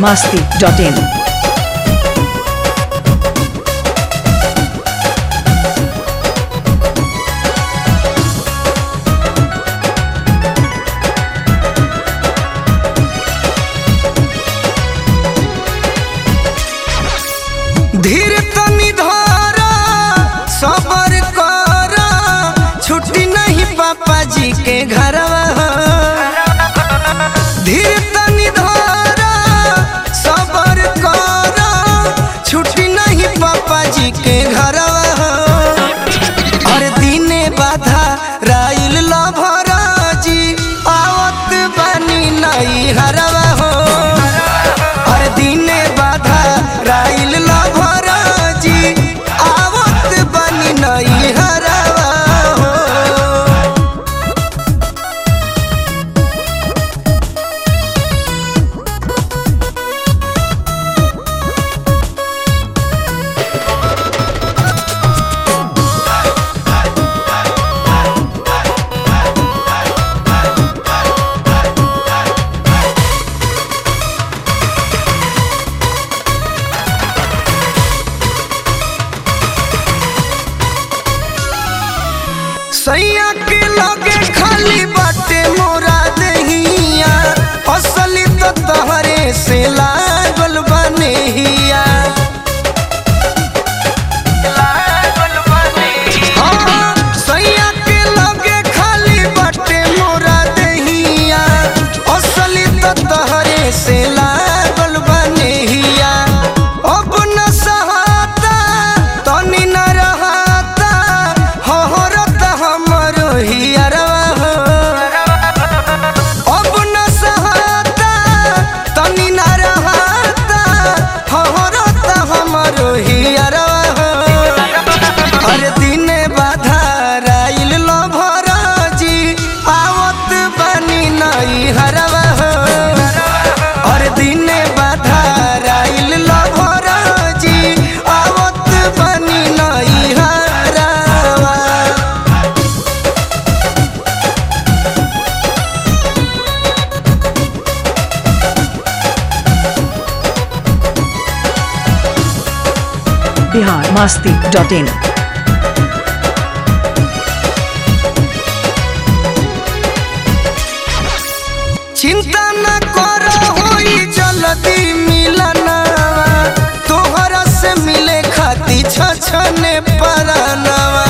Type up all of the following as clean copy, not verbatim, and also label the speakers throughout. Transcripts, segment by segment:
Speaker 1: biharmasti.in
Speaker 2: धीर तनी धारा सबर करा छुट्टी नहीं पापा जी के घरवा। धीर तनी धारा सबर करा छुट्टी नहीं पापा जी के घरवा। और दिने बाधा राइल लभरा जी आवत बनी नहीं हरवा हो। और दिने बाधा राइल लभरा जी आवत बनी नहीं हरवा हो। सैया के लगे खाली बाटे मोरा दहिया असली तो तहरे से लागल बनेहिया। सैया के लगे खाली बाटे मोरा दहिया असली तो तहरे से लागल बनेहिया। अब न सहाता तनी न रहता होरत हमरो हियरवा हो। अब न सहाता तनी न रहता होरत हमरो हियरवा हो। अरे दिने बाधा राइल लभरा जी आवत बनी नहीं हरवा हो। और दिने बाधा राइल लभरा जी आवत बनी नहीं हरवा।
Speaker 1: biharmasti.in
Speaker 2: चिंता न करो होई जल्दी मिलना तोहरा से मिले खाती छछने परानवा।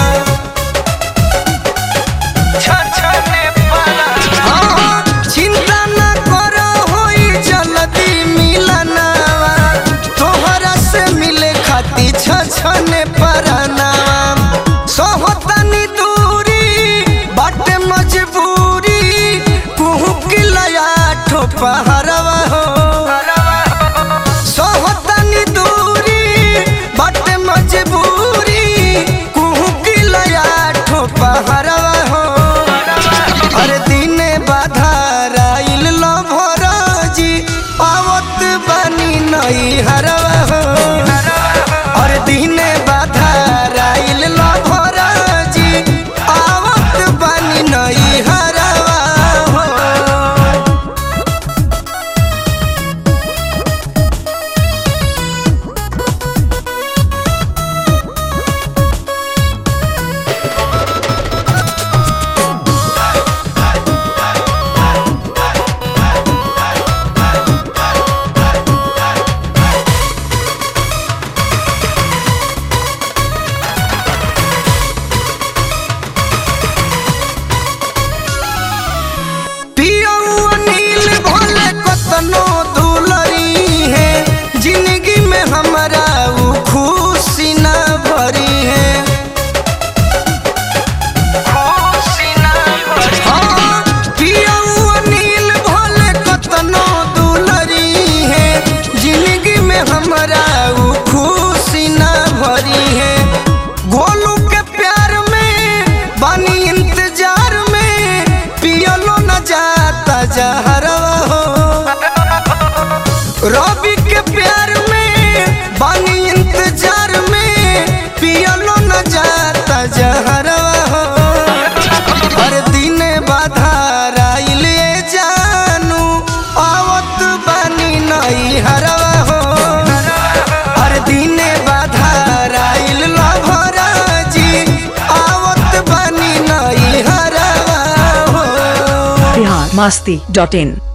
Speaker 2: चिंता न करो होई जल्दी मिलना तोहरा से मिले खाती छछने परानवा। सोहतनी दूरी बाटे मजबूरी कुहू की लया ठोपहरवा हो। सोहतनी दूरी बाटे मजबूरी
Speaker 1: masti.in